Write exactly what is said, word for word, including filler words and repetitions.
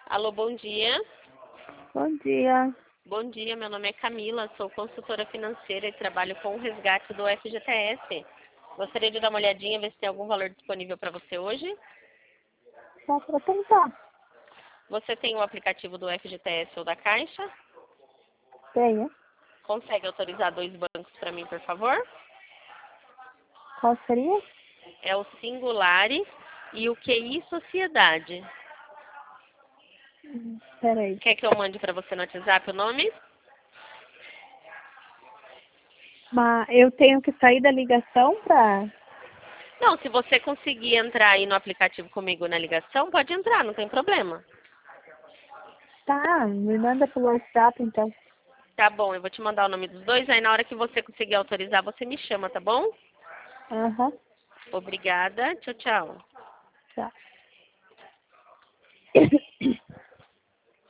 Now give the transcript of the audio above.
Alô, bom dia. Bom dia. Bom dia, meu nome é Camila, sou consultora financeira e trabalho com o resgate do F G T S. Gostaria de dar uma olhadinha, ver se tem algum valor disponível para você hoje. Só para tentar. Você tem o aplicativo do F G T S ou da Caixa? Tenho. Consegue autorizar dois bancos para mim, por favor? Qual seria? É o Singulari e o Q I Sociedade. Hum, Peraí. Quer que eu mande para você no WhatsApp o nome? Mas eu tenho que sair da ligação para... Não, se você conseguir entrar aí no aplicativo comigo na ligação, pode entrar, não tem problema. Tá, me manda pelo WhatsApp então. Tá bom, eu vou te mandar o nome dos dois, aí na hora que você conseguir autorizar, você me chama, tá bom? Aham. Obrigada, tchau, tchau. Tá.